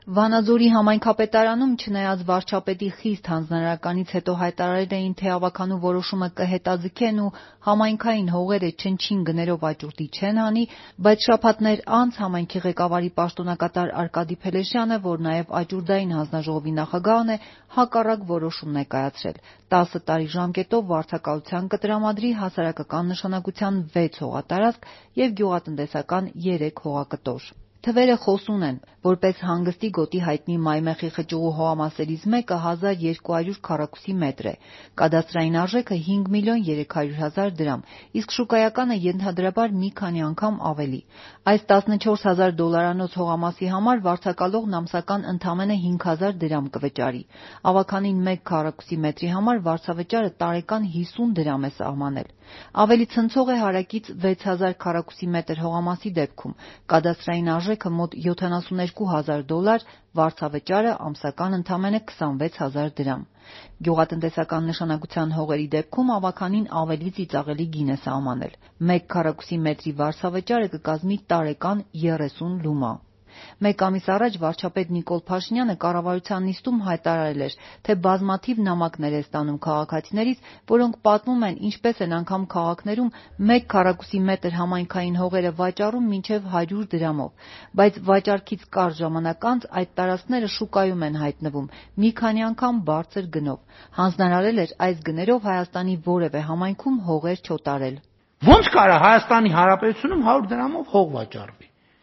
Վանաձորի համայնքապետարանում չնայած վարչապետի խիստ հանձնարարականից հետո հայտարարել էին, թե ավականու որոշումը կհետաձգեն ու համայնքային հողերը չնչին գներով աճուրդի չեն հանի, բայց շաբաթներ անց համայնքի ղեկավարի պաշտոնակատար Արկադի Փելեշյանը, որ նաև աճուրդային հանձնաժողովի նախագահն է, հակառակ որոշումն է կայացրել. 10 տարի ժամկետով վարձակալության կտրամադրի հասարակական նշանակության 6 հողատարածք և գյուղատնտեսական 3 հողակտոր։ Թվերը խոսուն են, որպես հանգստի գոտի հայտնի Մայմեխի խճուղու հողամասերից մեկը 1200 քառակուսի մետր է, կադաստրային արժեքը 5 միլիոն 300 հազար դրամ, իսկ շուկայականը ենթադրաբար մի քանի անգամ ավելի։ Այս 14,000 դոլարանոց հողամասի համար վարձակալողն ամսական ընդամենը 5,000 դրամ կվճարի։ Ավականին 1 քառակուսի մետրի համար վարձավճարը տարեկան 50 դրամ է սահմանել։ Ավելի ցնցող է հարակից 6,000 քառակուսի մետր հողամասի դեպքում, կադաստրային արժեքը մոտ 72,000 դոլար, վարձավճարը ամսական ընդամենը 26,000 դրամ։ Գյուղատնտեսական նշանակության հողերի դեպքում ավականին ավելի ծիծաղելի գին է սահմանել։ 1 քառակուսի մետրի վարձավճարը կկազմի տարեկան 30 լումա։ Մեկ ամիս առաջ վարչապետ Նիկոլ Փաշինյանը կառավարության նիստում հայտարարել էր, թե բազմաթիվ նամակներ է ստանում քաղաքացիներից, որոնք պատմում են, ինչպես են անգամ քաղաքներում 1 քառակուսի մետր համայնքային հողերը վաճառում մինչև 100 դրամով, բայց վաճառքից կարճ ժամանակ անց այդ տարածքները շուկայում են հայտնվում, մի քանի անգամ բարձր գնով։ Հանձնարարել էր այս գներով Հայաստանի որևէ համայնքում հողեր չոտարել։ Ոնց կարա Հայաստանի Հանրապետությունում 100 դրամով հող վաճառվի։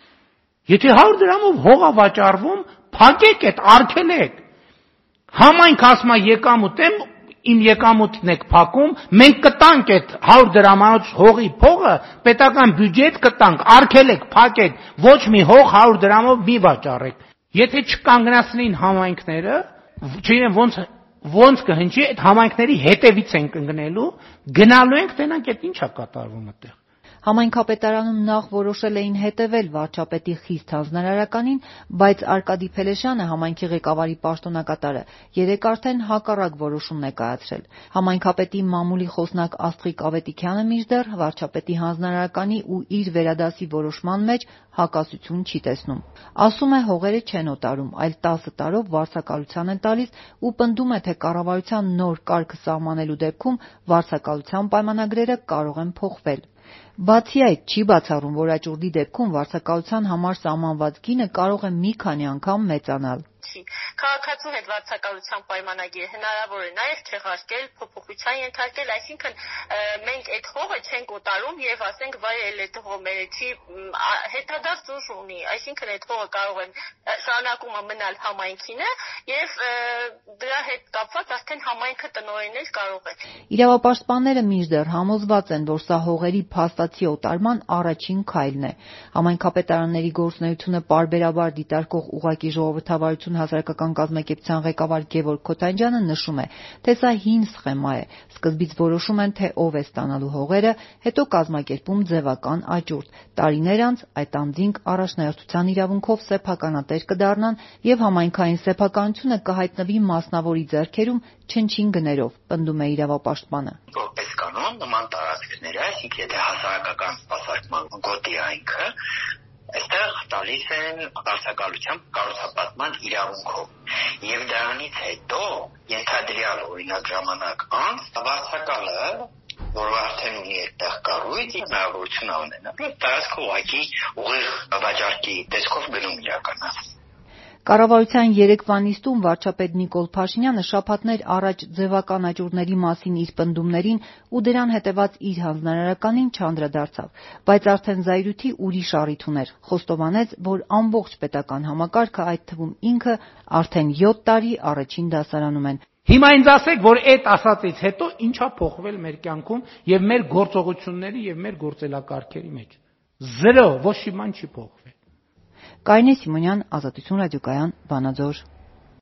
Եթե 100 դրամով հող է վաճառվում, փակեք այդ, արգելեք։ Համայնք ասում է եկամուտ եմ, իմ եկամուտն եք փակում, մենք կտանք այդ 100 դրամանոց հողի փողը, պետական բյուջետ կտանք, արգելեք, փակեք, ոչ մի հող 100 դրամով մի վաճառեք։ Եթե չկանգնացնեին համայնքները, չգիտեմ ոնց կհնչի, այդ համայնքների հետևից ենք ընկնելու, գնալու ենք, տենանք այդ ինչա կատարվում այդտեղ։ Համայնքապետարանում նախ որոշել էին հետևել վարչապետի խիստ հանձնարարականին, բայց Արկադի Փելեշյանը, համայնքի ղեկավարի պաշտոնակատարը, երեկ արդեն հակառակ որոշումն է կայացրել։ Համայնքապետի մամուլի խոսնակ Աստղիկ Ավետիքյանը մինչդեռ վարչապետի հանձնարարականի ու իր վերադասի որոշման մեջ հակասություն չի տեսնում։ Ասում է, հողերը չեն օտարում, այլ 10 տարով վարձակալության են տալիս ու պնդում է, թե կառավարության նոր կարգը սահմանելու դեպքում վարձակալության պայմանագրերը կարող են փոխվել։ Բացի այդ, չի բացառում, որ աճուրդի դեպքում վարձակալության համար սահմանված գինը կարող է մի քանի անգամ մեծանալ։ Քաղաքացու հետ վարձակալության պայմանագիրը հնարավոր է նաև չեղարկել, փոփոխության ենթարկել, այսինքն մենք այդ հողը չենք օտարում եւ ասենք վայ այդ հողը մերեցի հետադարձ ուժ ունի, այսինքն այդ հողը կարող են շարունակումը մնալ համայնքին է եւ դրա հետ կապված արդեն համայնքը տնօրինել կարող է։ Իրավապաշտպանները մինչդեռ համոզված են, որ սա հողերի փաստացի օտարման առաջին քայլն է։ Համայնքապետարանների գործունեությունը պարբերաբար դիտարկող ուղղակի ժողովրդավարություն հասարակական կազմակերպության ղեկավար Գևորգ Քոթանջյանը նշում է, թե սա հին սխեմա է։ Սկզբից որոշում են, թե ով է ստանալու հողերը, հետո կազմակերպում ձևական աճուրդ։ Տարիներ անց այդ անձինք առաջնահերթության իրավունքով սեփականատեր կդառնան եւ համայնքային սեփականությունը կհայտնվի մասնավորի ձեռքերում չնչին գներով, պնդում է իրավապաշտպանը։ Որպես կանոն նման տարածքները, այսինքն եթե հասարակական սպասարկման գոտի այնքը այստեղ տալիս են վարձակալության կառուցապատման իրավունքով եւ դրանից հետո ենթադրյալ օրինակ ժամանակ անց վարձակալը որ արդեն ունի այդտեղ կառույց հնարավորություն ունենա տարածքը ուղղակի ուղիղ վաճառքի տեսքով գնում իրականացնել։ Կառավարության երեկվա նիստում վարչապետ Նիկոլ Փաշինյանը շաբաթներ առաջ ձևական աճուրդների մասին իր պնդումներին ու դրան հետևած իր հանձնարարականին չանդրադարձավ, բայց արդեն զայրույթի ուրիշ առիթ ուներ, խոստովանեց, որ ամբողջ պետական համակարգը, այդ թվում ինքը, արդեն 7 տարի առաջին դասարանում են։ Հիմա ինձ ասեք, որ այդ ասածից հետո ինչա փոխվել մեր կյանքում եւ մեր գործողությունների եւ մեր գործելակարգերի մեջ։ 0, ոչ մի բան չի փոխվել։ Կարինե Սիմոնյան, Ազատություն ռադիոկայան, Վանաձոր։